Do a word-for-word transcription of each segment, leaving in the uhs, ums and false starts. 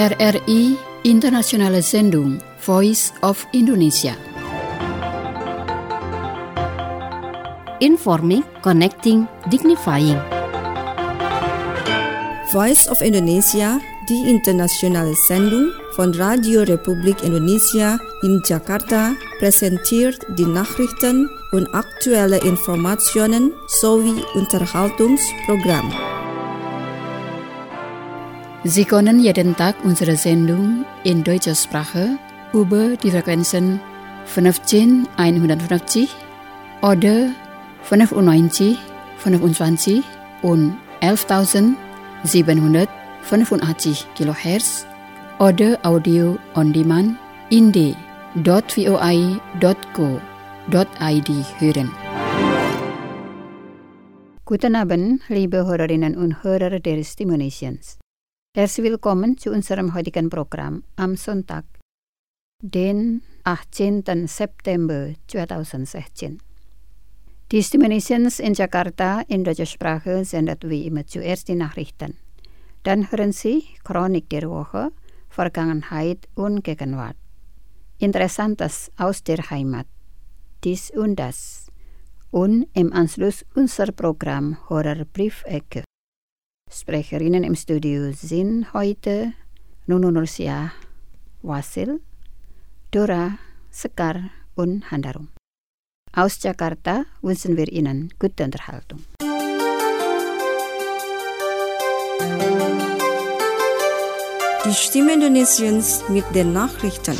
R R I Internationale Sendung Voice of Indonesia. Informing, connecting, dignifying. Voice of Indonesia, die internationale Sendung von Radio Republik Indonesia in Jakarta, präsentiert die Nachrichten und aktuelle Informationen sowie Unterhaltungsprogramm. Sie können jeden Tag unsere Sendung in deutscher Sprache über die Frequenzen fünfzehn oder fünfundneunzig, fünfundzwanzig und elftausendsiebenhundertfünfundachtzig Kilohertz oder Audio on Demand in d punkt voi punkt co punkt id hören. Guten Abend, liebe Hörerinnen und Hörer der Stimme Nations. Herzlich willkommen zu unserem heutigen Programm am Sonntag, den achtzehnten September zweitausendsechzehn. Die Stimme Nations in Jakarta in deutscher Sprache sendet wie immer zuerst die Nachrichten. Dann hören Sie Chronik der Woche, Vergangenheit und Gegenwart. Interessantes aus der Heimat, dies und das. Und im Anschluss unser Programm Horror-Briefecke. Sprecherinnen im Studio sind heute Nunu Nursia, Wasil, Dora, Sekar und Handarum. Aus Jakarta wünschen wir Ihnen gute Unterhaltung. Die Stimme Indonesiens mit den Nachrichten.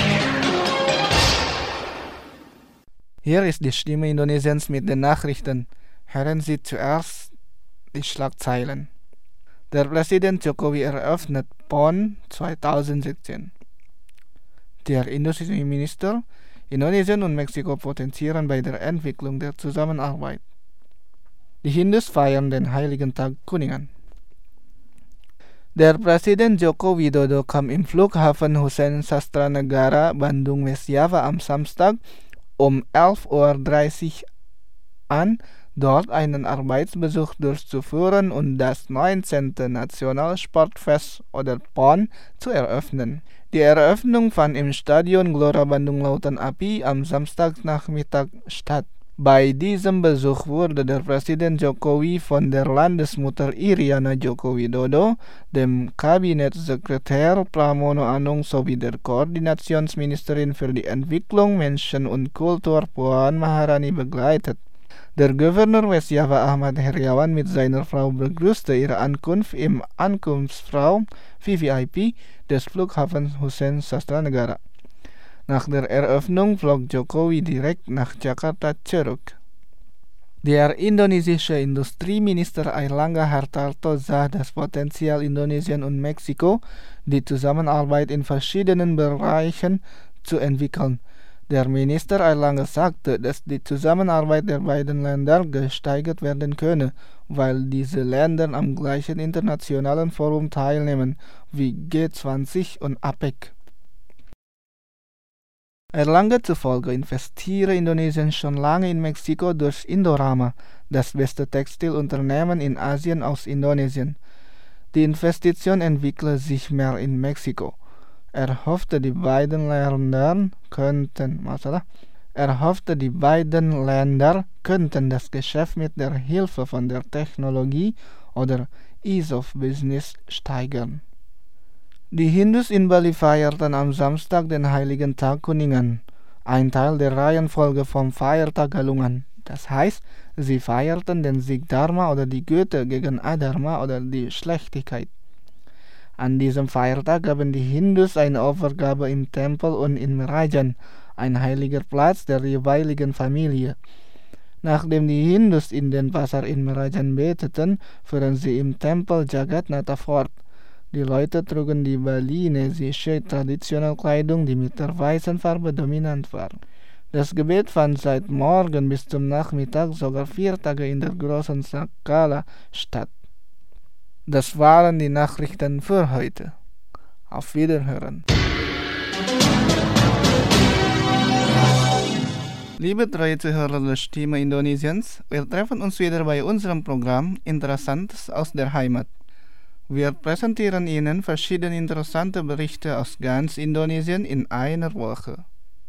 Hier ist die Stimme Indonesiens mit den Nachrichten. Hören Sie zuerst die Schlagzeilen. Der Präsident Jokowi eröffnet P O N zwanzig siebzehn. Der Industrieminister Indonesien und Mexiko potenzieren bei der Entwicklung der Zusammenarbeit. Die Hindus feiern den Heiligen Tag Kuningan. Der Präsident Joko Widodo kam im Flughafen Hussein Sastranegara, Bandung West Java am Samstag um elf Uhr dreißig an, dort einen Arbeitsbesuch durchzuführen und das neunzehnte Nationalsportfest oder P O N zu eröffnen. Die Eröffnung fand im Stadion Gelora Bandung Lautan Api am Samstagnachmittag statt. Bei diesem Besuch wurde der Präsident Jokowi von der Landesmutter Iriana Joko Widodo, dem Kabinettssekretär Pramono Anung sowie der Koordinationsministerin für die Entwicklung, Menschen und Kultur Puan Maharani begleitet. Der Gouverneur West Java Ahmad Heriawan mit seiner Frau begrüßte ihre Ankunft im Ankunftsraum V V I P des Flughafens Hussein Sastranegara. Nach der Eröffnung flog Jokowi direkt nach Jakarta zurück. Der indonesische Industrieminister Airlangga Hartarto sah das Potenzial Indonesien und Mexiko, die Zusammenarbeit in verschiedenen Bereichen zu entwickeln. Der Minister Airlangga sagte, dass die Zusammenarbeit der beiden Länder gesteigert werden könne, weil diese Länder am gleichen internationalen Forum teilnehmen wie G zwanzig und APEC. Airlangga zufolge investiere Indonesien schon lange in Mexiko durch Indorama, das beste Textilunternehmen in Asien aus Indonesien. Die Investition entwickle sich mehr in Mexiko. Er hoffte, die beiden Länder könnten, masalah, er hoffte, die beiden Länder könnten das Geschäft mit der Hilfe von der Technologie oder Ease of Business steigern. Die Hindus in Bali feierten am Samstag den Heiligen Tag Kuningan, ein Teil der Reihenfolge vom Feiertag Galungan. Das heißt, sie feierten den Sieg Dharma oder die Güte gegen Adharma oder die Schlechtigkeit. An diesem Feiertag gaben die Hindus eine Opfergabe im Tempel und in Merajan, ein heiliger Platz der jeweiligen Familie. Nachdem die Hindus in den Pasar in Merajan beteten, fuhren sie im Tempel Jagatnatha fort. Die Leute trugen die balinesische Traditionalkleidung, die mit der weißen Farbe dominant war. Das Gebet fand seit morgen bis zum Nachmittag sogar vier Tage in der großen Skala statt. Das waren die Nachrichten für heute. Auf Wiederhören. Liebe treue Zuhörer der Stimme Indonesiens, wir treffen uns wieder bei unserem Programm Interessantes aus der Heimat. Wir präsentieren Ihnen verschiedene interessante Berichte aus ganz Indonesien in einer Woche.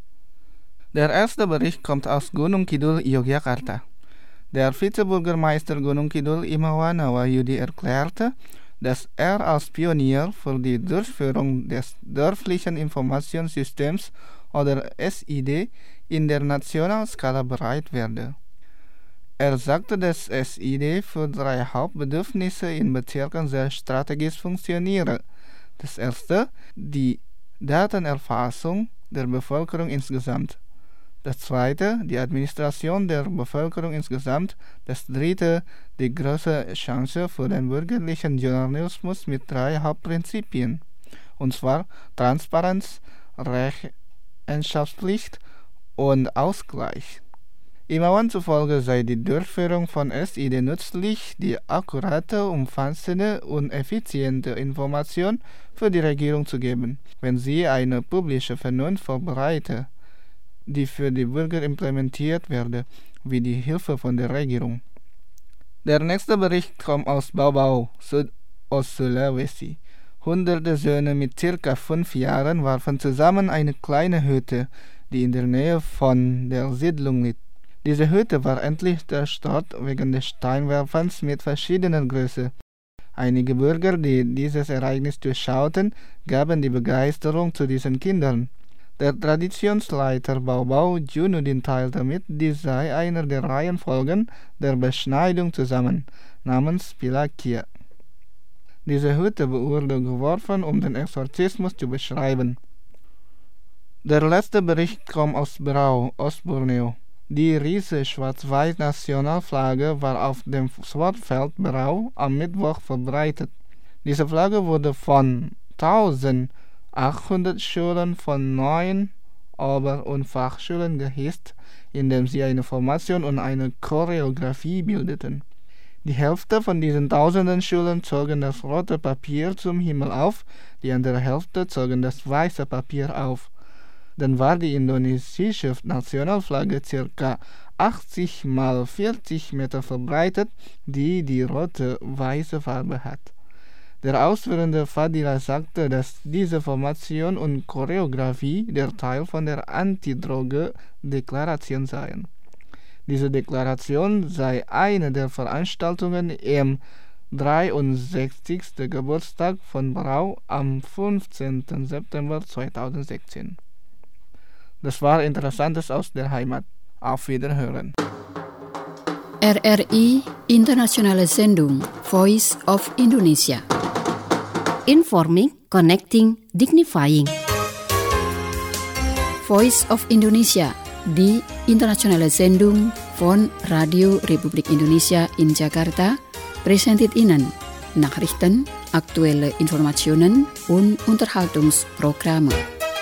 Der erste Bericht kommt aus Gunung Kidul, Yogyakarta. Der Vizebürgermeister Gunung Kidul, Imawan Wahyudi, erklärte, dass er als Pionier für die Durchführung des dörflichen Informationssystems oder S I D in der Nationalskala bereit werde. Er sagte, dass S I D für drei Hauptbedürfnisse in Bezirken sehr strategisch funktioniere. Das erste, die Datenerfassung der Bevölkerung insgesamt. Das zweite, die Administration der Bevölkerung insgesamt. Das dritte, die große Chance für den bürgerlichen Journalismus mit drei Hauptprinzipien. Und zwar Transparenz, Rechenschaftspflicht und Ausgleich. Imawan zufolge sei die Durchführung von S I D nützlich, die akkurate, umfassende und effiziente Information für die Regierung zu geben, wenn sie eine publische Vernunft vorbereite, die für die Bürger implementiert werde, wie die Hilfe von der Regierung. Der nächste Bericht kommt aus Baubau, Südost-Sulawesi. Hunderte Söhne mit circa fünf Jahren warfen zusammen eine kleine Hütte, die in der Nähe von der Siedlung liegt. Diese Hütte war endlich zerstört wegen des Steinwerfens mit verschiedener Größe. Einige Bürger, die dieses Ereignis durchschauten, gaben die Begeisterung zu diesen Kindern. Der Traditionsleiter Baubau, Junudin, teilte mit, dies sei einer der Reihenfolgen der Beschneidung zusammen, namens Pilakia. Diese Hütte wurde geworfen, um den Exorzismus zu beschreiben. Der letzte Bericht kommt aus Berau, Ostborneo. Die riesige Schwarz-Weiß-Nationalflagge war auf dem Sportfeld Berau am Mittwoch verbreitet. Diese Flagge wurde von eintausendachthundert Schülern von neun Ober- und Fachschulen gehisst, indem sie eine Formation und eine Choreografie bildeten. Die Hälfte von diesen tausenden Schülern zogen das rote Papier zum Himmel auf, die andere Hälfte zogen das weiße Papier auf. Dann war die indonesische Nationalflagge ca. achtzig mal vierzig Meter verbreitet, die die rote-weiße Farbe hat. Der ausführende Fadila sagte, dass diese Formation und Choreografie der Teil von der Antidroge-Deklaration seien. Diese Deklaration sei eine der Veranstaltungen im dreiundsechzigsten Geburtstag von Berau am fünfzehnten September zweitausendsechzehn. Das war Interessantes aus der Heimat. Auf Wiederhören. R R I Internationale Sendung Voice of Indonesia. Informing, Connecting, Dignifying. Voice of Indonesia, die internationale Sendung von Radio Republik Indonesia in Jakarta, präsentiert Ihnen Nachrichten, aktuelle Informationen und Unterhaltungsprogramme.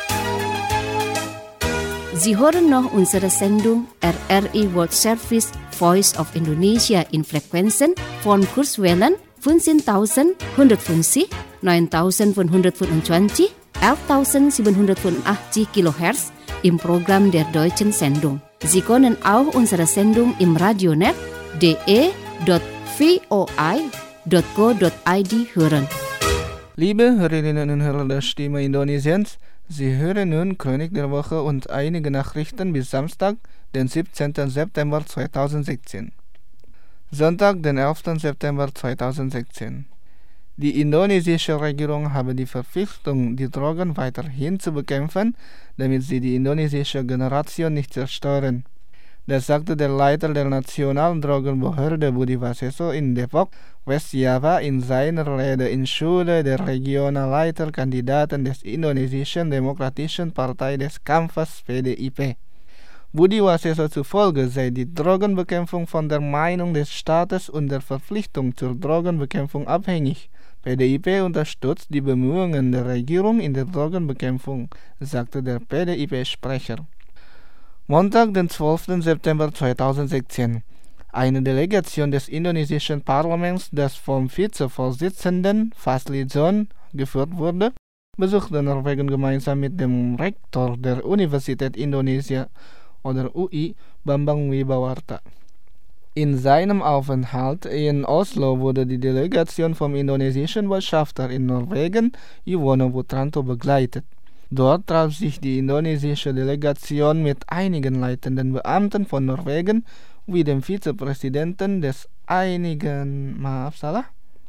Sie hören noch unsere Sendung R R I World Service Voice of Indonesia in Frequenzen von Kurzwellen fünfzehntausendeinhundertfünfzig, neuntausendfünfhundertfünfundzwanzig, elftausendsiebenhundertfünfundachtzig Kilohertz im Programm der deutschen Sendung. Sie können auch unsere Sendung im Radionet d e punkt v o i punkt co punkt i d hören. Liebe Hörerinnen und Hörer der Stimme Indonesiens, Sie hören nun Chronik der Woche und einige Nachrichten bis Samstag, den siebzehnten September zweitausendsechzehn. Sonntag, den elften September zweitausendsechzehn. Die indonesische Regierung habe die Verpflichtung, die Drogen weiterhin zu bekämpfen, damit sie die indonesische Generation nicht zerstören. Das sagte der Leiter der Nationalen Drogenbehörde Budi Waseso in Depok, Westjava, in seiner Rede in Schule der Regionalleiterkandidaten des Indonesischen Demokratischen Partei des Kampfes P D I P. Budi Waseso zufolge sei die Drogenbekämpfung von der Meinung des Staates und der Verpflichtung zur Drogenbekämpfung abhängig. P D I P unterstützt die Bemühungen der Regierung in der Drogenbekämpfung, sagte der P D I P-Sprecher. Montag, den zwölften September zweitausendsechzehn. Eine Delegation des indonesischen Parlaments, das vom Vizevorsitzenden Fazli Zon geführt wurde, besuchte Norwegen gemeinsam mit dem Rektor der Universität Indonesia oder U I, Bambang Wibawarta. In seinem Aufenthalt in Oslo wurde die Delegation vom indonesischen Botschafter in Norwegen, Yuwono Putranto, begleitet. Dort traf sich die indonesische Delegation mit einigen leitenden Beamten von Norwegen, wie dem Vizepräsidenten des einigen, maaf salah.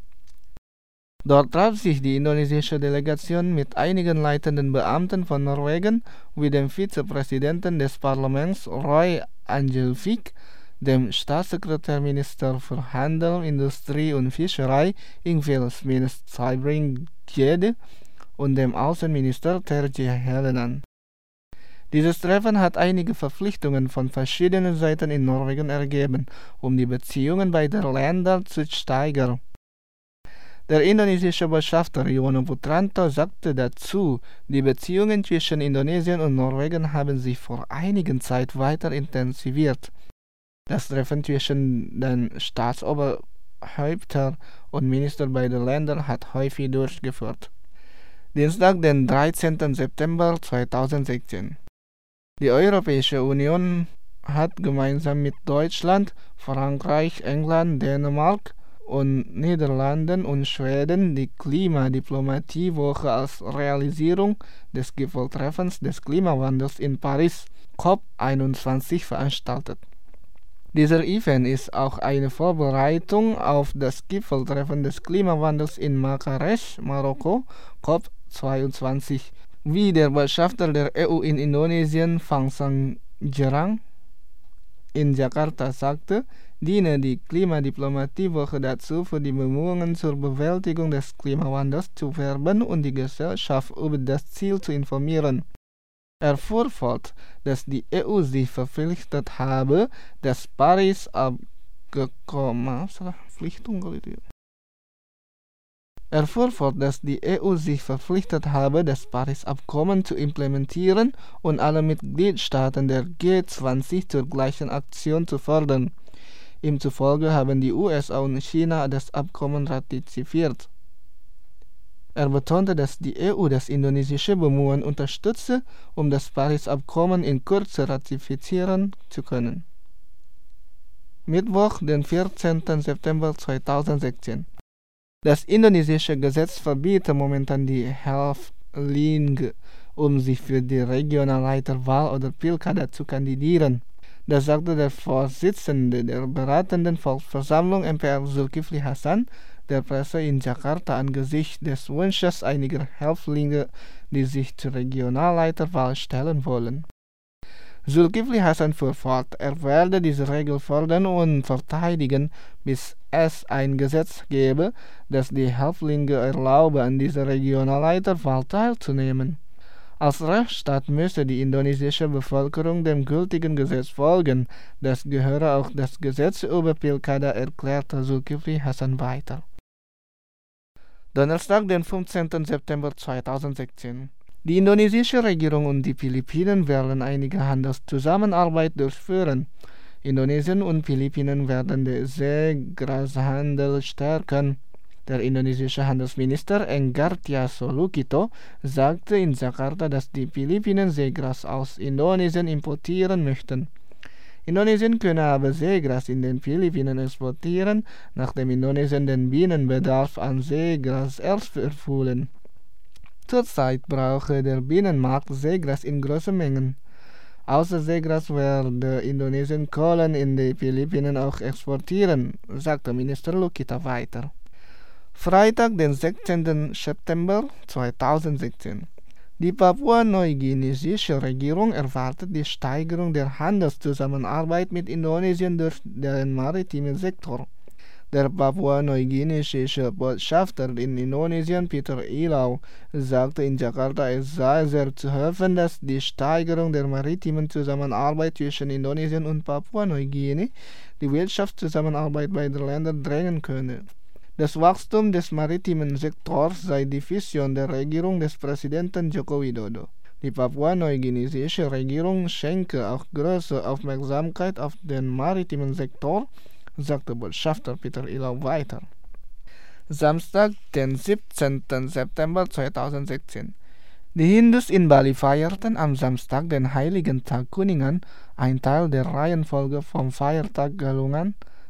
Dort traf sich die indonesische Delegation mit einigen leitenden Beamten von Norwegen, wie dem Vizepräsidenten des Parlaments Roy Angelvik, dem Staatssekretärminister für Handel, Industrie und Fischerei Ingvild Smines Tybring-Gjedde und dem Außenminister Terje Helleland. Dieses Treffen hat einige Verpflichtungen von verschiedenen Seiten in Norwegen ergeben, um die Beziehungen beider Länder zu steigern. Der indonesische Botschafter Yuwono Putranto sagte dazu, die Beziehungen zwischen Indonesien und Norwegen haben sich vor einiger Zeit weiter intensiviert. Das Treffen zwischen den Staatsoberhäuptern und Ministern beider Länder hat häufig durchgeführt. Dienstag, den dreizehnten September zweitausendsechzehn. Die Europäische Union hat gemeinsam mit Deutschland, Frankreich, England, Dänemark und Niederlanden und Schweden die Klimadiplomatiewoche als Realisierung des Gipfeltreffens des Klimawandels in Paris COP einundzwanzig veranstaltet. Dieser Event ist auch eine Vorbereitung auf das Gipfeltreffen des Klimawandels in Marrakesch, Marokko, COP zweiundzwanzig. Wie der Botschafter der E U in Indonesien, Fang Sangjarang, in Jakarta sagte, diene die Klimadiplomatiewoche dazu, für die Bemühungen zur Bewältigung des Klimawandels zu werben und die Gesellschaft über das Ziel zu informieren. Er fuhr fort, dass die E U sich verpflichtet habe, das Paris-Abkommen Er fuhr fort, dass die E U sich verpflichtet habe, das Paris-Abkommen zu implementieren und alle Mitgliedstaaten der G zwanzig zur gleichen Aktion zu fordern. Ihm zufolge haben die U S A und China das Abkommen ratifiziert. Er betonte, dass die E U das indonesische Bemühen unterstütze, um das Paris-Abkommen in Kürze ratifizieren zu können. Mittwoch, den vierzehnten September zweitausendsechzehn. Das indonesische Gesetz verbietet momentan die Häftlinge, um sich für die Regionalleiterwahl oder Pilkada zu kandidieren. Das sagte der Vorsitzende der beratenden Volksversammlung M P R Zulkifli Hasan der Presse in Jakarta angesichts des Wunsches einiger Häftlinge, die sich zur Regionalleiterwahl stellen wollen. Zulkifli Hasan fuhr fort, er werde diese Regel fordern und verteidigen, bis es ein Gesetz gebe, das die Häftlinge erlaube, an dieser Regionalleiterwahl teilzunehmen. Als Rechtsstaat müsse die indonesische Bevölkerung dem gültigen Gesetz folgen. Das gehöre auch das Gesetz über Pilkada, erklärte Zulkifli Hasan weiter. Donnerstag, den fünfzehnten September zweitausendsechzehn. Die indonesische Regierung und die Philippinen werden einige Handelszusammenarbeit durchführen. Indonesien und Philippinen werden den Seegrashandel stärken. Der indonesische Handelsminister Enggartia Lukito sagte in Jakarta, dass die Philippinen Seegras aus Indonesien importieren möchten. Indonesien könne aber Seegras in den Philippinen exportieren, nachdem Indonesien den Binnenbedarf an Seegras erst erfüllen. Zurzeit brauche der Binnenmarkt Seegras in großen Mengen. Außer Seegras werde Indonesien Kohlen in die Philippinen auch exportieren, sagte Minister Lukito weiter. Freitag, den sechzehnten September zweitausendsechzehn. Die papua-neuguinesische Regierung erwartet die Steigerung der Handelszusammenarbeit mit Indonesien durch den maritimen Sektor. Der papua-neuguinesische Botschafter in Indonesien, Peter Ilau, sagte in Jakarta, es sei sehr zu hoffen, dass die Steigerung der maritimen Zusammenarbeit zwischen Indonesien und Papua-Neuguinea die Wirtschaftszusammenarbeit beider Länder drängen könne. Das Wachstum des maritimen Sektors sei die Vision der Regierung des Präsidenten Joko Widodo. Die papua-neuguinesische Regierung schenke auch große Aufmerksamkeit auf den maritimen Sektor, sagte Botschafter Peter Ilau weiter. Samstag, den siebzehnten September zweitausendsechzehn. Die Hindus in Bali feierten am Samstag den Heiligen Tag Kuningan, ein Teil der Reihenfolge vom Feiertag Galungan,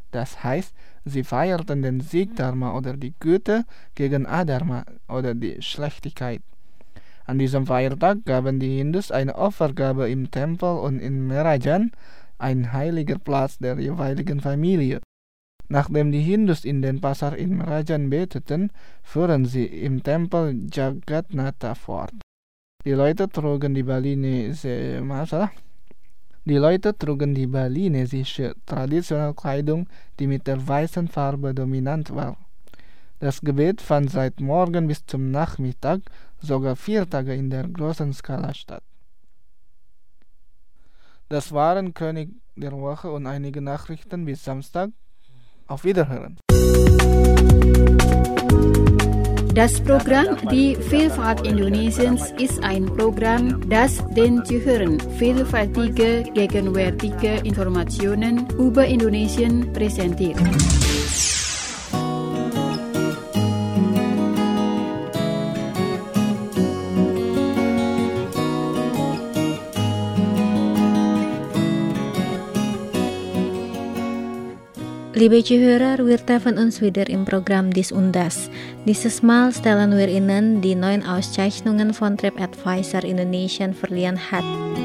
Das heißt, sie feierten den Sieg Dharma oder die Güte gegen Adharma oder die Schlechtigkeit. An diesem Feiertag gaben die Hindus eine Opfergabe im Tempel und in Merajan, ein heiliger Platz der jeweiligen Familie. Nachdem die Hindus in den Pasar in Merajan beteten, fuhren sie im Tempel Jagannatha fort. Die Leute trugen die Balinese Masalah. Die Leute trugen die balinesische Traditionalkleidung, die mit der weißen Farbe dominant war. Das Gebet fand seit Morgen bis zum Nachmittag, sogar vier Tage in der großen Skala statt. Das waren König der Woche und einige Nachrichten bis Samstag. Auf Wiederhören. Das Programm Die Vielfalt Indonesiens ist ein Programm, das den Zuhörern vielfältige, gegenwärtige Informationen über Indonesien präsentiert. Liebe Zuhörer, wir treffen uns wieder im Programm Dies und Das. Dieses Mal stellen wir Ihnen die neuen Auszeichnungen von TripAdvisor Indonesia verliehen hat.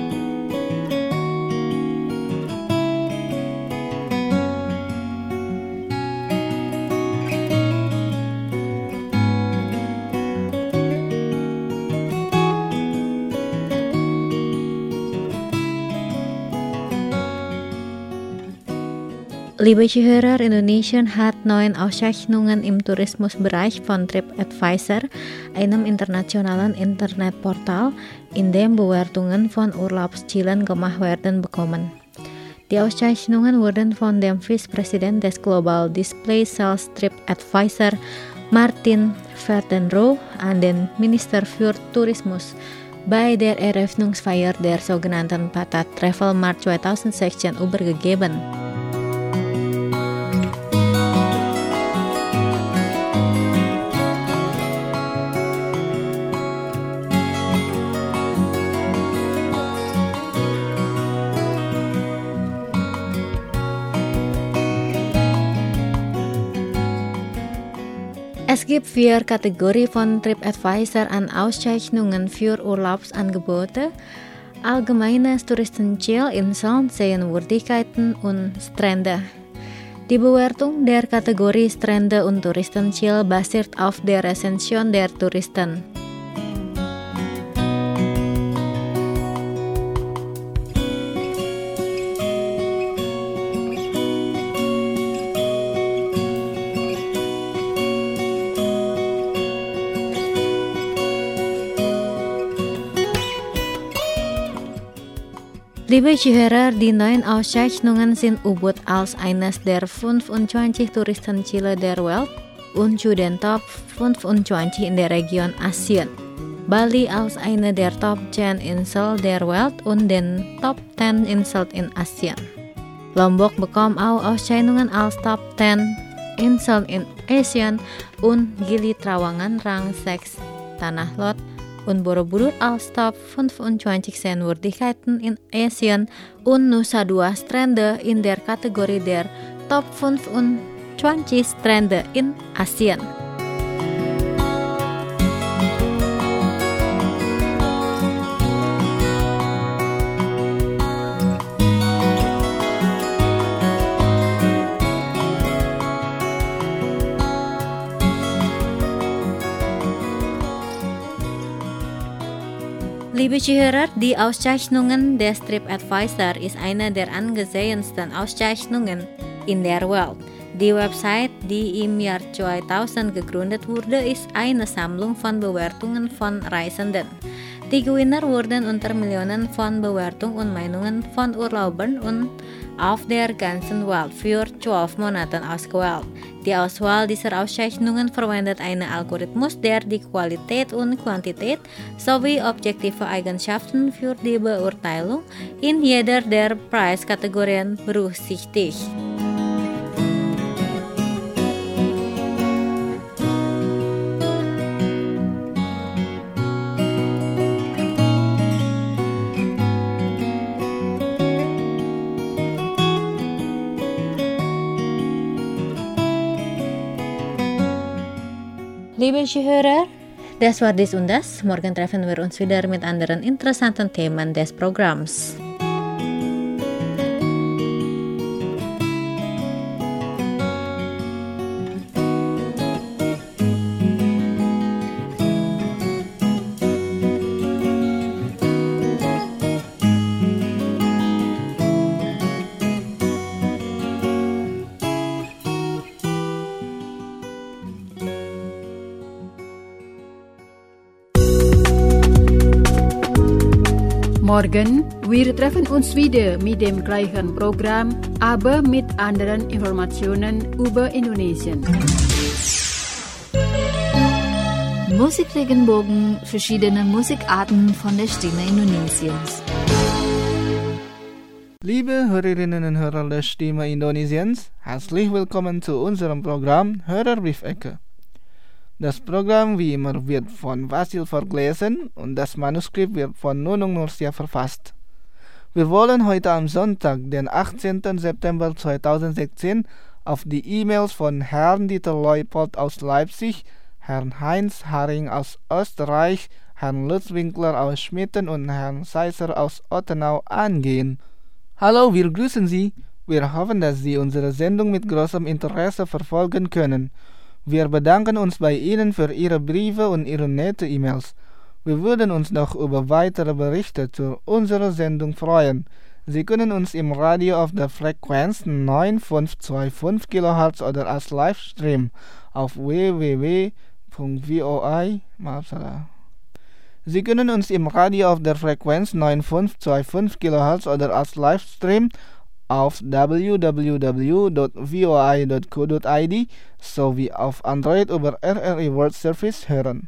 Liebe Zuhörer, Indonesia hat neun Auszeichnungen im Tourismusbereich von TripAdvisor, einem internationalen Internetportal, in dem Bewertungen von Urlaubszielen gemacht werden, bekommen. Die Auszeichnungen wurden von dem Vizepräsident des Global Display Sales TripAdvisor, Martin Vertenro, an den Minister für Tourismus bei der Eröffnungsfeier der sogenannten Patat Travel Mart zwanzig sechzehn übergegeben. Es gibt vier Kategorien von TripAdvisor an Auszeichnungen für Urlaubsangebote, allgemeines Touristenziel, Inseln, Sehenswürdigkeiten und Strände. Die Bewertung der Kategorie Strände und Touristenziel basiert auf der Rezension der Touristen. Liebe Zuhörer, die neuen Auszeichnungen sind Ubud als eines der fünfundzwanzig Touristenziele der Welt und zu den Top fünfundzwanzig in der Region Asien. Bali als eine der Top zehn Inseln der Welt und den Top zehn Inseln in Asien. Lombok bekommt auch Auszeichnungen als Top zehn Inseln in Asien und Gili Trawangan Rang sechs Tanah Lot und Borobudur als Top fünfundzwanzig Sehenswürdigkeiten in Asien und Nusa Dua Strände in der Kategorie der Top fünfundzwanzig Strände in Asien. Liebe Zuhörer, die Auszeichnungen des TripAdvisor ist eine der angesehensten Auszeichnungen in der Welt. Die Website, die im Jahr zweitausend gegründet wurde, ist eine Sammlung von Bewertungen von Reisenden. Die Gewinner wurden unter Millionen von Bewertungen und Meinungen von Urlaubern und auf der ganzen Welt für zwölf Monate ausgewählt. Die Auswahl dieser Auszeichnungen verwendet einen Algorithmus, der die Qualität und Quantität sowie objektive Eigenschaften für die Beurteilung in jeder der Preiskategorien berücksichtigt. Liebe Zuhörer, das war dies und das. Morgen treffen wir uns wieder mit anderen interessanten Themen des Programms. Morgen, wir treffen uns wieder mit dem gleichen Programm, aber mit anderen Informationen über Indonesien. Musikregenbogen, verschiedene Musikarten von der Stimme Indonesiens. Liebe Hörerinnen und Hörer der Stimme Indonesiens, herzlich willkommen zu unserem Programm Hörerbriefecke. Das Programm wie immer wird von Vasil vorgelesen und das Manuskript wird von Nunung Nursia verfasst. Wir wollen heute am Sonntag, den achtzehnten September zweitausendsechzehn, auf die E-Mails von Herrn Dieter Leupold aus Leipzig, Herrn Heinz Haring aus Österreich, Herrn Lutz Winkler aus Schmitten und Herrn Seisser aus Ottenau angehen. Hallo, wir grüßen Sie. Wir hoffen, dass Sie unsere Sendung mit großem Interesse verfolgen können. Wir bedanken uns bei Ihnen für Ihre Briefe und Ihre nette E-Mails. Wir würden uns noch über weitere Berichte zu unserer Sendung freuen. Sie können uns im Radio auf der Frequenz neun fünf zwei fünf Kilohertz oder als Livestream auf w w w punkt v o i maaf salah. Sie können uns im Radio auf der Frequenz neun fünf zwei fünf Kilohertz oder als Livestream auf w w w punkt v o i punkt co punkt i d sowie auf Android über R R I World Service hören.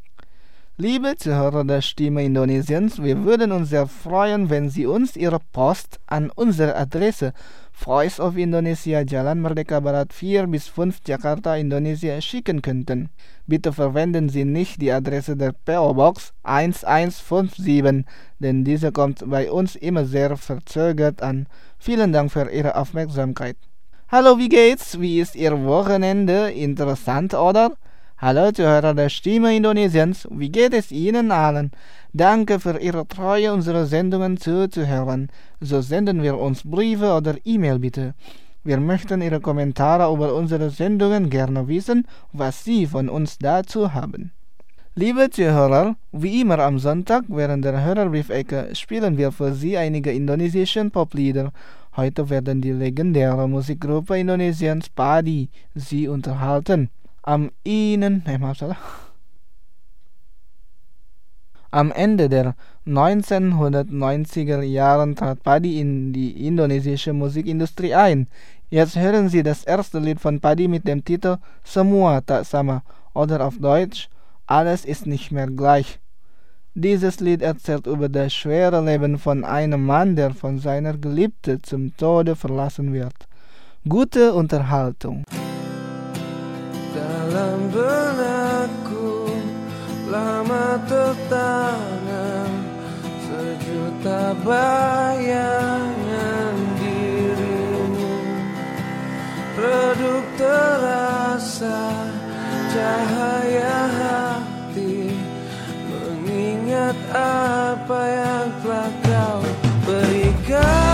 Liebe Zuhörer der Stimme Indonesiens, wir würden uns sehr freuen, wenn Sie uns Ihre Post an unsere Adresse Voice of Indonesia, Jalan Merdeka Barat vier bis fünf, Jakarta, Indonesia schicken könnten. Bitte verwenden Sie nicht die Adresse der P O Box eins eins fünf sieben, denn diese kommt bei uns immer sehr verzögert an. Vielen Dank für Ihre Aufmerksamkeit. Hallo, wie geht's? Wie ist Ihr Wochenende? Interessant, oder? Hallo Zuhörer der Stimme Indonesiens, wie geht es Ihnen allen? Danke für Ihre Treue, unsere Sendungen zuzuhören. So senden wir uns Briefe oder E-Mail bitte. Wir möchten Ihre Kommentare über unsere Sendungen gerne wissen, was Sie von uns dazu haben. Liebe Zuhörer, wie immer am Sonntag während der Hörerbriefecke spielen wir für Sie einige indonesische Poplieder. Heute werden die legendäre Musikgruppe Indonesiens Padi Sie unterhalten. Am Ihnen, nee, maaf salah. Am Ende der neunzehnhundertneunziger Jahren trat Padi in die indonesische Musikindustrie ein. Jetzt hören Sie das erste Lied von Padi mit dem Titel Semua Tak Sama oder auf Deutsch Alles ist nicht mehr gleich. Dieses Lied erzählt über das schwere Leben von einem Mann, der von seiner Geliebten zum Tode verlassen wird. Gute Unterhaltung. Dalam benakku lama tertanam sejuta bayangan dirimu, redup terasa cahaya hati, mengingat apa yang telah kau berikan.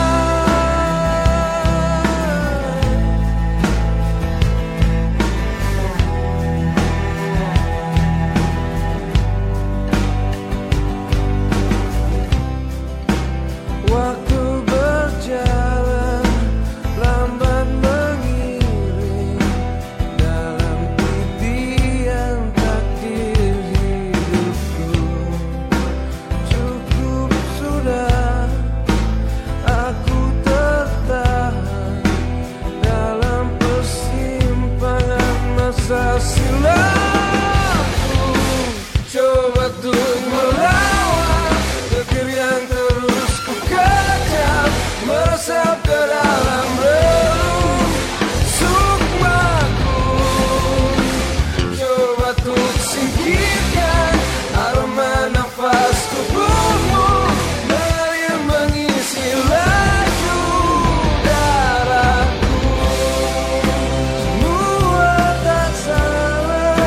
Semua tak salah.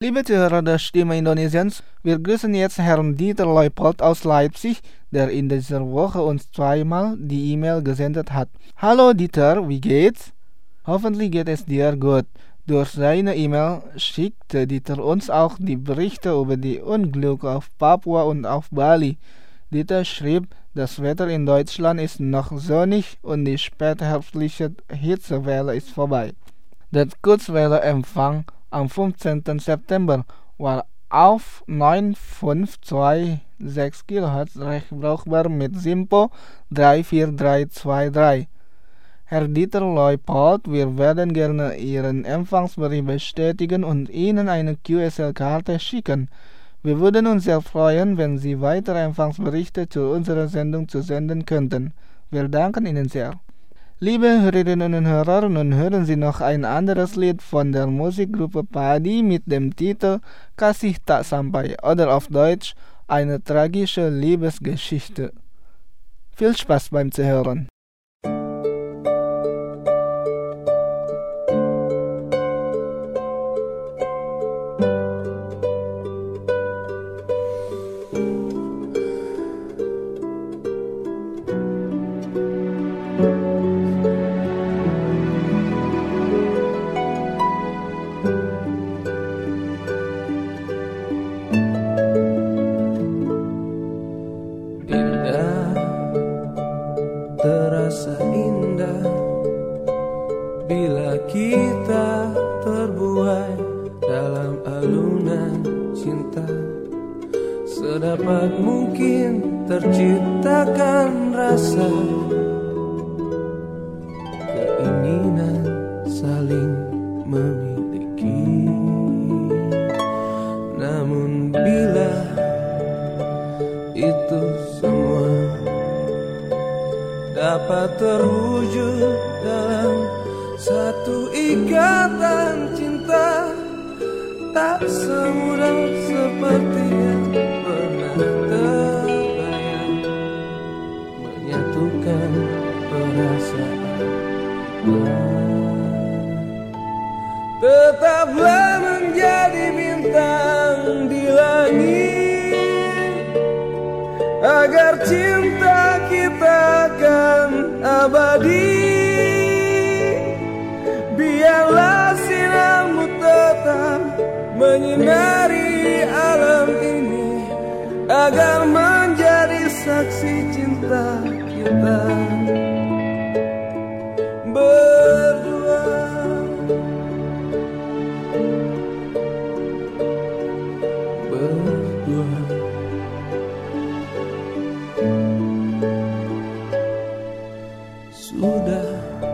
Liebe Zuhörer der Stimme Indonesiens, wir grüßen jetzt Herrn Dieter Leupold aus Leipzig, der in dieser Woche uns zweimal die E-Mail gesendet hat. Hallo Dieter, wie geht's? Hoffentlich geht es dir gut. Durch seine E-Mail schickte Dieter uns auch die Berichte über die Unglücke auf Papua und auf Bali. Dieter schrieb, das Wetter in Deutschland ist noch sonnig und die spätherbstliche Hitzewelle ist vorbei. Der Kurzwellenempfang am fünfzehnten September war auf neun Komma fünf zwei sechs Kilohertz recht brauchbar mit SINPO drei vier drei zwei drei. Herr Dieter Leupold, wir werden gerne Ihren Empfangsbericht bestätigen und Ihnen eine Q S L-Karte schicken. Wir würden uns sehr freuen, wenn Sie weitere Empfangsberichte zu unserer Sendung zu senden könnten. Wir danken Ihnen sehr. Liebe Hörerinnen und Hörer, nun hören Sie noch ein anderes Lied von der Musikgruppe Padi mit dem Titel Kasih Tak Sampai oder auf Deutsch eine tragische Liebesgeschichte. Viel Spaß beim Zuhören. Terasa indah bila kita terbuai dalam alunan cinta. Sedapat mungkin terciptakan rasa keinginan saling memiliki. Namun bila itu semua dapat terwujud dalam satu ikatan cinta, tak semudah seperti yang pernah terbayang menyatukan perasaan. Tetaplah menjadi bintang di langit agar cinta kita akan abadi. Biarlah sinarmu tetap menyinari alam ini agar menjadi saksi cinta kita berdua. Berdua. Sudah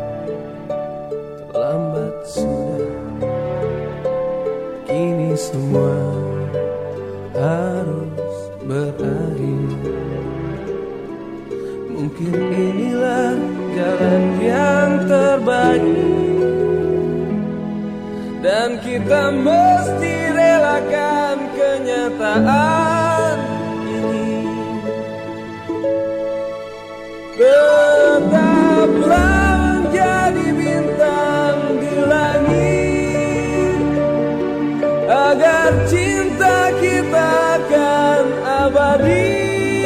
terlambat sudah, kini semua harus berakhir. Mungkin inilah jalan yang terbaik, dan kita mesti relakan kenyataan ini. Tetaplah menjadi bintang di langit agar cinta kita akan abadi.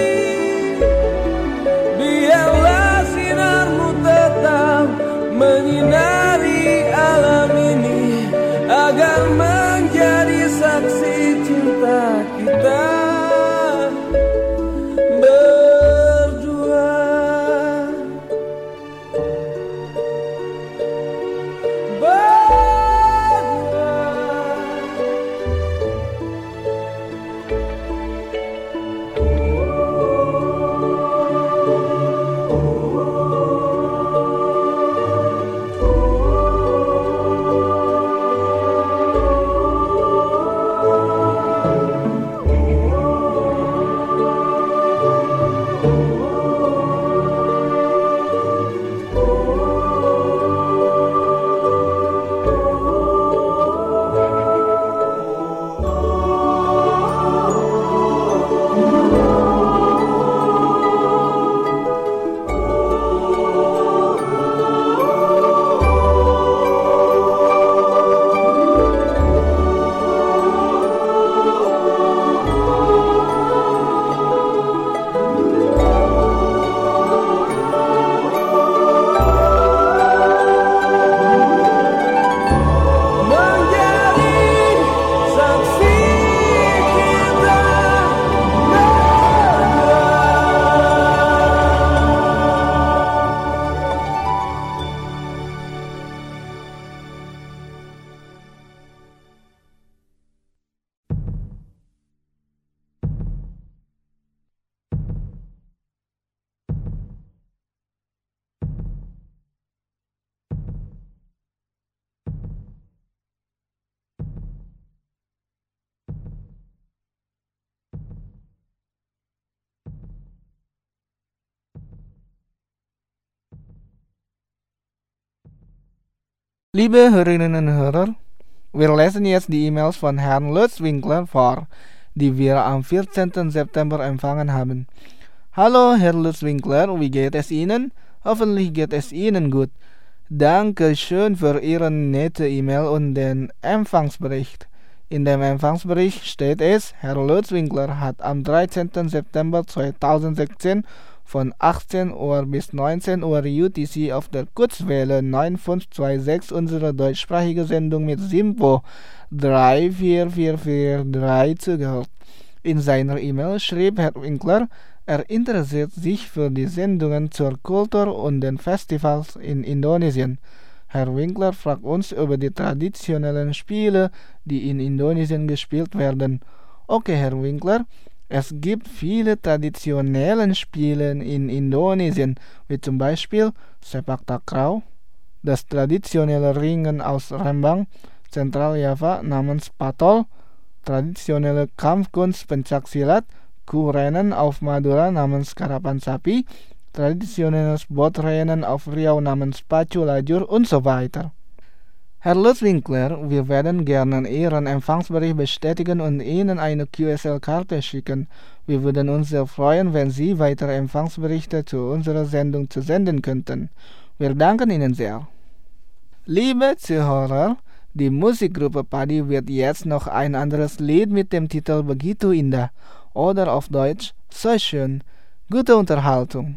Biarlah sinarmu tetap menyinari alam ini agar menjadi saksi cinta kita berdua. Berdua. Liebe Hörerinnen und Hörer, wir lesen jetzt die E-Mails von Herrn Lutz Winkler vor, die wir am vierzehnten September empfangen haben. Hallo Herr Lutz Winkler, wie geht es Ihnen? Hoffentlich geht es Ihnen gut. Danke schön für Ihre nette E-Mail und den Empfangsbericht. In dem Empfangsbericht steht es, Herr Lutz Winkler hat am dreizehnten September zweitausendsechzehn von achtzehn Uhr bis neunzehn Uhr U T C auf der Kurzwelle neun fünf zwei sechs unsere deutschsprachige Sendung mit Simpo drei vier vier vier drei zugehört. In seiner E-Mail schrieb Herr Winkler, er interessiert sich für die Sendungen zur Kultur und den Festivals in Indonesien. Herr Winkler fragt uns über die traditionellen Spiele, die in Indonesien gespielt werden. Okay, Herr Winkler, es gibt viele traditionelle Spiele in Indonesien, wie zum Beispiel Sepak Takraw, das traditionelle Ringen aus Rembang, Zentraljava namens Patol, traditionelle Kampfkunst Pencaksilat, Kuhrennen auf Madura namens Karapan Sapi, traditionelles Bootrennen auf Riau namens Pacu Lajur und so weiter. Herr Lutz Winkler, wir werden gerne Ihren Empfangsbericht bestätigen und Ihnen eine Q S L-Karte schicken. Wir würden uns sehr freuen, wenn Sie weitere Empfangsberichte zu unserer Sendung zu senden könnten. Wir danken Ihnen sehr. Liebe Zuhörer, die Musikgruppe Padi wird jetzt noch ein anderes Lied mit dem Titel Begitu Indah oder auf Deutsch So schön. Gute Unterhaltung.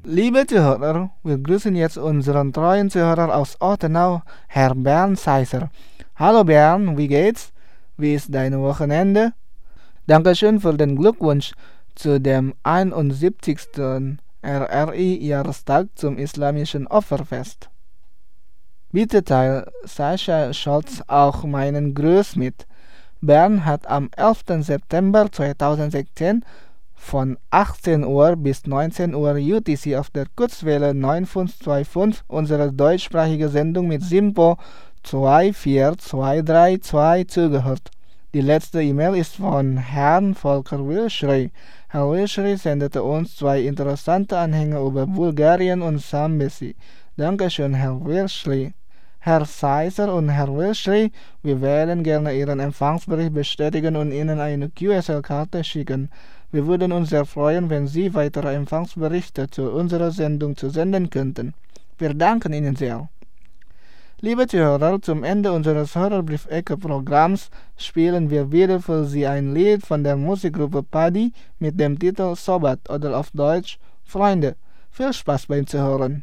Liebe Zuhörer, wir grüßen jetzt unseren treuen Zuhörer aus Ortenau, Herr Bernd Seiser. Hallo Bernd, wie geht's? Wie ist dein Wochenende? Dankeschön für den Glückwunsch zu dem einundsiebzigsten R R I-Jahrestag zum Islamischen Opferfest. Bitte teile Sascha Scholz auch meinen Gruß mit. Bernd hat am elften September zweitausendsechzehn von achtzehn Uhr bis neunzehn Uhr U T C auf der Kurzwelle neun fünf zwei fünf unsere deutschsprachige Sendung mit Simpo zwei vier zwei drei zwei zugehört. Die letzte E-Mail ist von Herrn Volker Wilschrey. Herr Wilschrey sendete uns zwei interessante Anhänge über Bulgarien und Zambesi. Dankeschön, Herr Wilschrey. Herr Seiser und Herr Wilschrey, wir werden gerne Ihren Empfangsbericht bestätigen und Ihnen eine Q S L-Karte schicken. Wir würden uns sehr freuen, wenn Sie weitere Empfangsberichte zu unserer Sendung zu senden könnten. Wir danken Ihnen sehr. Liebe Zuhörer, zum Ende unseres Hörerbrief-Ecke-Programms spielen wir wieder für Sie ein Lied von der Musikgruppe Paddy mit dem Titel Sobat oder auf Deutsch Freunde. Viel Spaß beim Zuhören.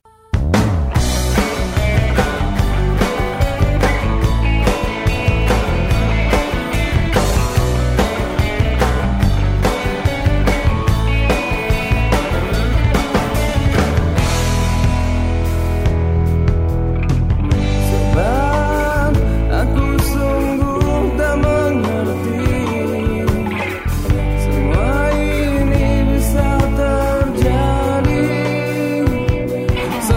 Semua ini bisa terjadi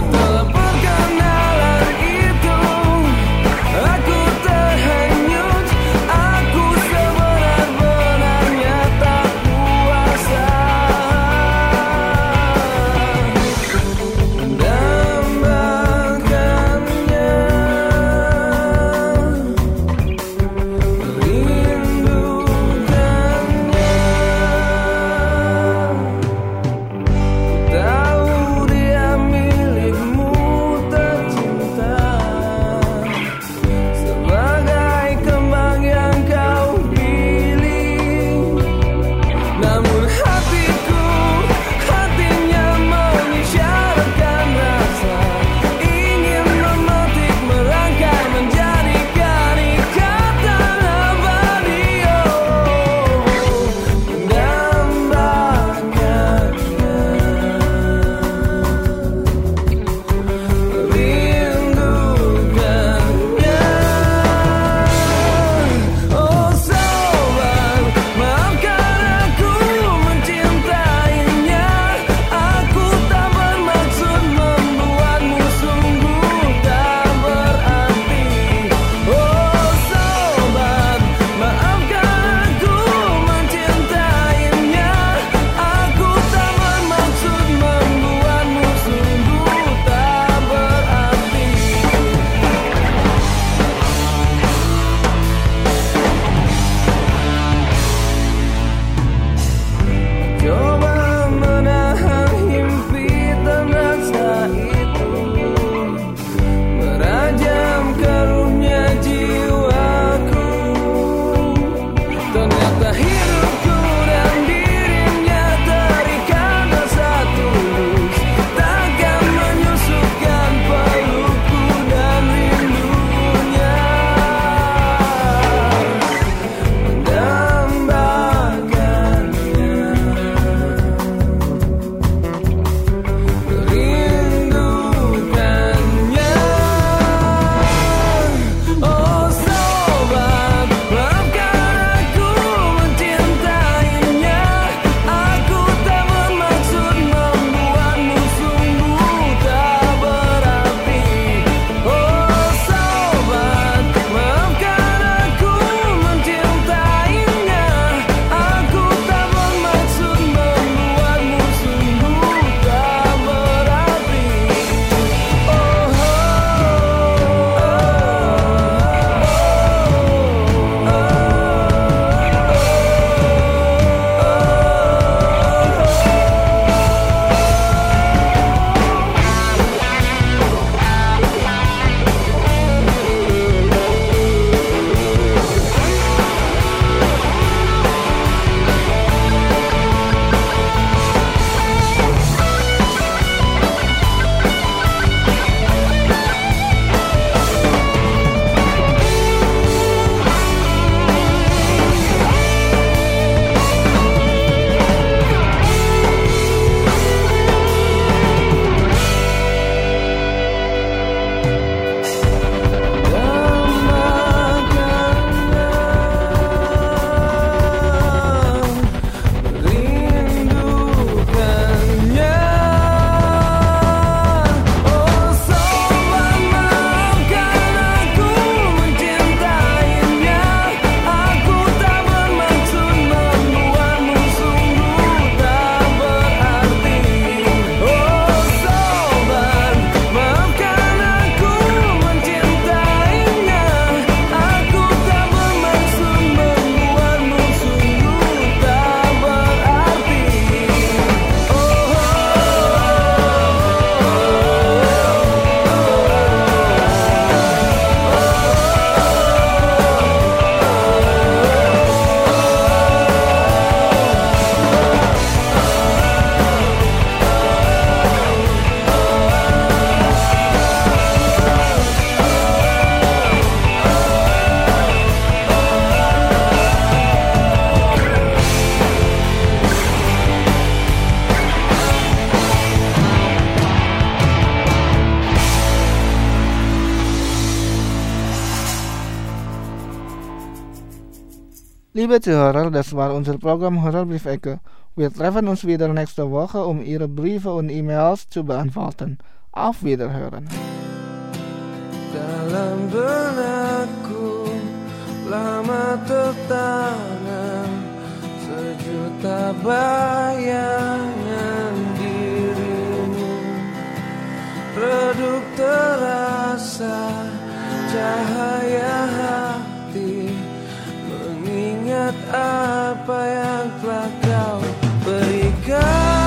Liebe Zuhörer, das war unser Programm Hörerbriefecke. Wir treffen uns wieder nächste Woche, um Ihre Briefe und E-Mails zu beantworten. Auf Wiederhören. Dalam benakku lama tertanam sejuta bayangan dirimu, redup terasa cahaya hati, mengingat apa yang telah kau berikan.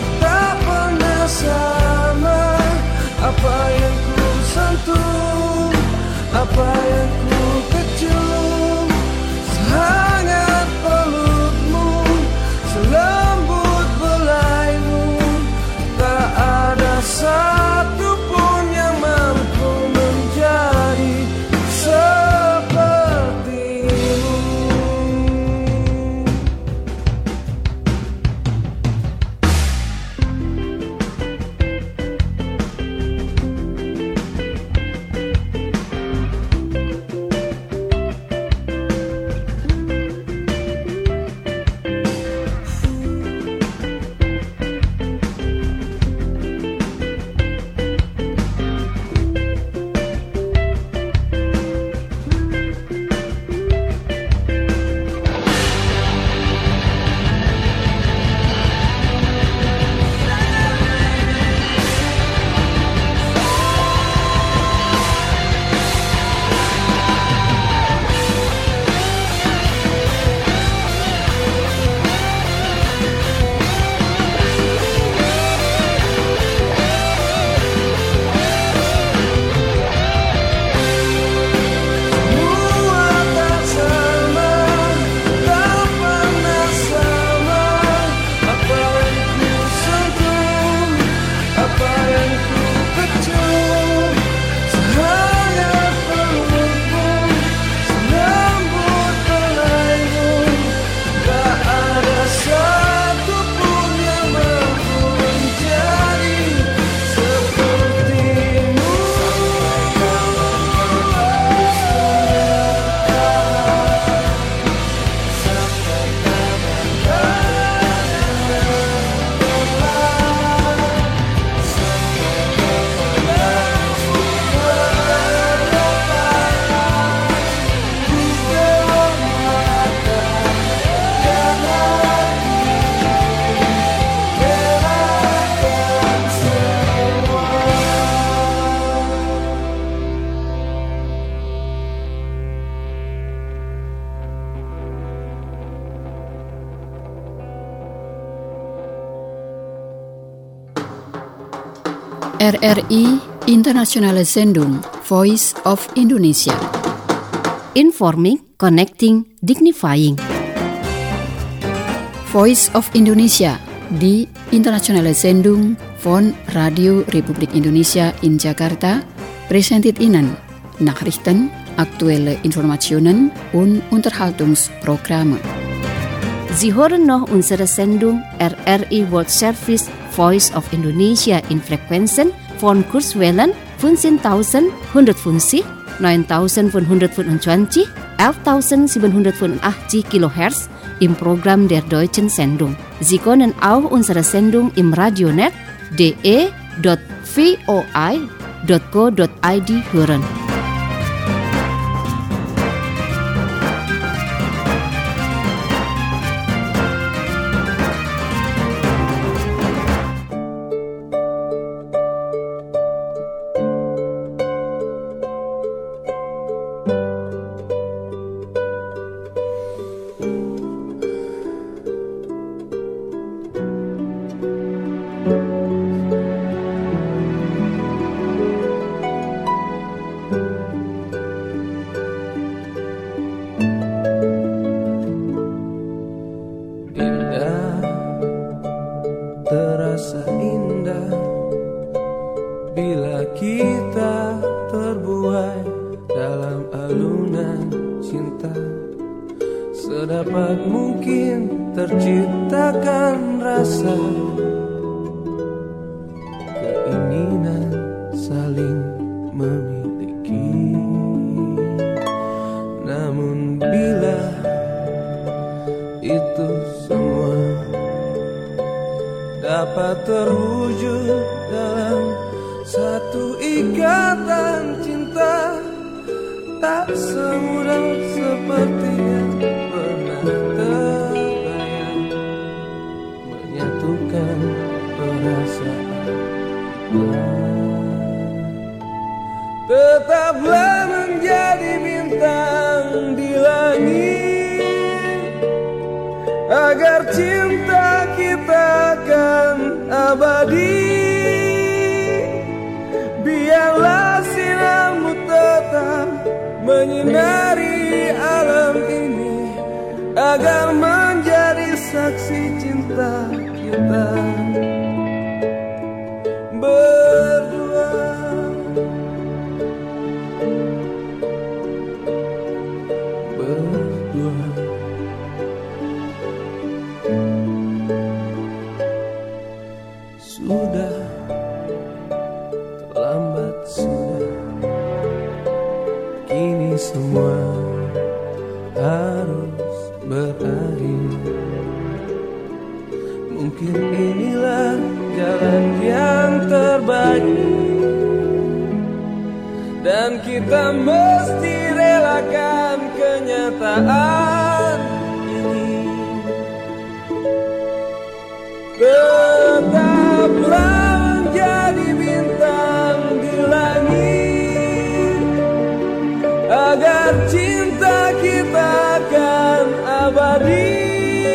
Apa yang ku sentuh R R I Internationale Sendung Voice of Indonesia. Informing, connecting, dignifying. Voice of Indonesia di Internationale Sendung von Radio Republik Indonesia in Jakarta presented Ihnen Nachrichten, aktuelle Informationen und Unterhaltungsprogramme. Sie hören noch unsere Sendung R R I World Service Voice of Indonesia in Frequenzen von Kurzwellen fünfzehntausendeinhundertfünfzig, neuntausendfünfhundertfünfundzwanzig, elftausendsiebenhundertfünfundachtzig Kilohertz im Programm der Deutschen Sendung. Sie können auch unsere Sendung im Radionet d e dot v o i dot co dot i d hören. Terasa indah bila kita terbuai dalam alunan cinta. Sedapat mungkin terciptakan rasa keinginan saling memiliki. Namun bila itu semua dapat terwujud dalam satu ikatan cinta, tak semudah seperti yang pernah terbayang menyatukan perasaan. Tetaplah menjadi bintang di langit, agar cinta kita akan abadi. Biarlah sinarmu tetap menyinari alam ini, agar menjadi saksi cinta kita berdua. Berdua. Sudah terlambat, sudah kini semua harus berakhir. Mungkin inilah jalan yang terbaik, dan kita mesti relakan kenyataan ini. Tetaplah menjadi bintang di langit, agar cinta kita akan abadi.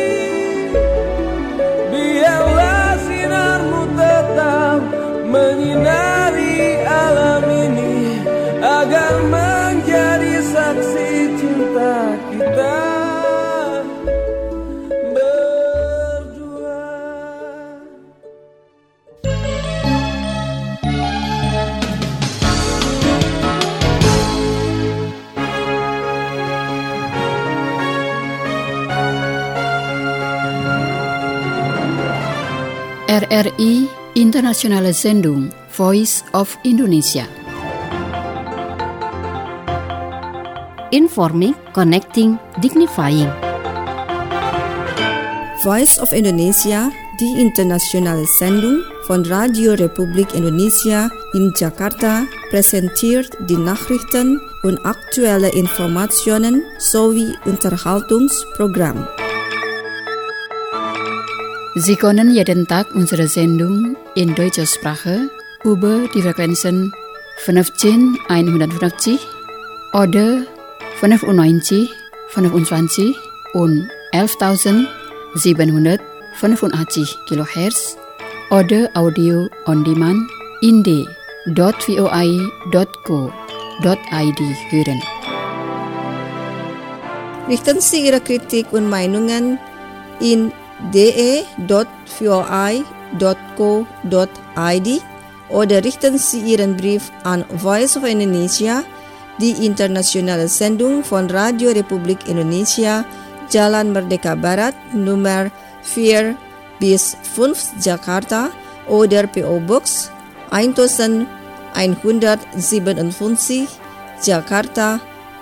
Biarlah sinarmu tetap menyinari alam ini, agar menjadi saksi cinta kita. R R I Internationale Sendung Voice of Indonesia. Informing, connecting, dignifying. Voice of Indonesia, die internationale Sendung von Radio Republik Indonesia in Jakarta, präsentiert die Nachrichten und aktuelle Informationen sowie Unterhaltungsprogramm. Sie können jeden Tag unsere Sendung in deutscher Sprache über die Frequenzen fünfzehntausendeinhundertfünfzig oder fünfundneunzig, fünfundzwanzig und elftausendsiebenhundertfünfundachtzig Kilohertz oder Audio on Demand inde dot voi dot co dot id hören. Richten Sie Ihre Kritik und Meinungen in de dot voi dot co dot id oder richten Sie Ihren Brief an Voice of Indonesia, die internationale Sendung von Radio Republik Indonesia, Jalan Merdeka Barat, Nummer vier bis fünf Jakarta oder P O Box elf siebenundfünfzig, Jakarta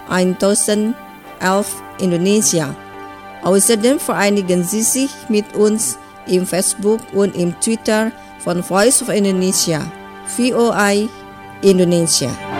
elf Indonesia. Außerdem vereinigen Sie sich mit uns im Facebook und im Twitter von Voice of Indonesia, V O I Indonesia.